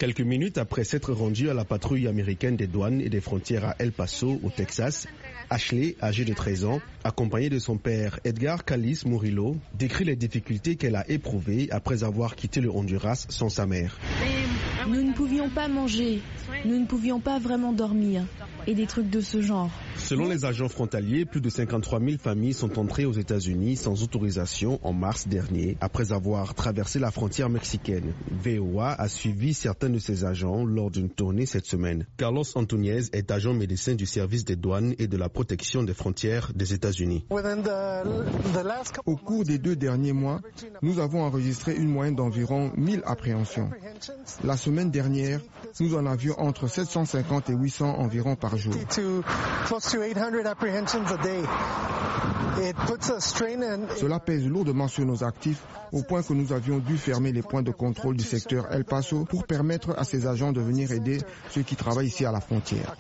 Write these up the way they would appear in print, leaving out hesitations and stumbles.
Quelques minutes après s'être rendu à la patrouille américaine des douanes et des frontières à El Paso, au Texas, Ashley, âgée de 13 ans, accompagnée de son père Edgar Callis Murillo, décrit les difficultés qu'elle a éprouvées après avoir quitté le Honduras sans sa mère. Nous ne pouvions pas manger, nous ne pouvions pas vraiment dormir, et des trucs de ce genre. Selon les agents frontaliers, plus de 53 000 familles sont entrées aux États-Unis sans autorisation en mars dernier, après avoir traversé la frontière mexicaine. VOA a suivi certains de ces agents lors d'une tournée cette semaine. Carlos Antúñez est agent médecin du service des douanes et de la protection des frontières des États-Unis. Au cours des 2 derniers mois, nous avons enregistré une moyenne d'environ 1000 appréhensions. La semaine dernière, nous en avions entre 750 et 800 environ par jour. Cela pèse lourdement sur nos actifs, au point que nous avions dû fermer les points de contrôle du secteur El Paso pour permettre à ces agents de venir aider ceux qui travaillent ici à la frontière.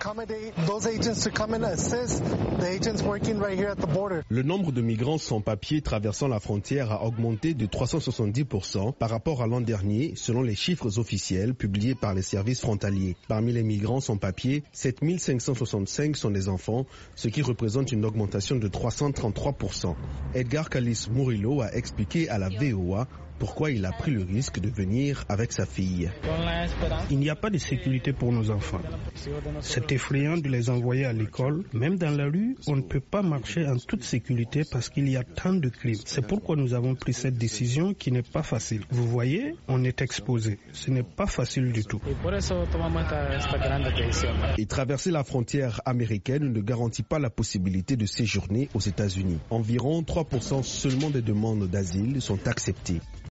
Le nombre de migrants sans papier traversant la frontière a augmenté de 370% par rapport à l'an dernier, selon les chiffres officiels publiés par les services frontaliers. Parmi les migrants sans papier, 7565 sont des enfants, ce qui représente une augmentation de 333%. Edgar Callis Murillo a expliqué à la VOA pourquoi il a pris le risque de venir avec sa fille. Il n'y a pas de sécurité pour nos enfants. C'est effrayant de les envoyer à l'école. Même dans la rue, on ne peut pas marcher en toute sécurité parce qu'il y a tant de crimes. C'est pourquoi nous avons pris cette décision qui n'est pas facile. Vous voyez, on est exposé. Ce n'est pas facile du tout. Et traverser la frontière américaine ne garantit pas la possibilité de séjourner aux États-Unis. Environ 3% seulement des demandes d'asile sont acceptées.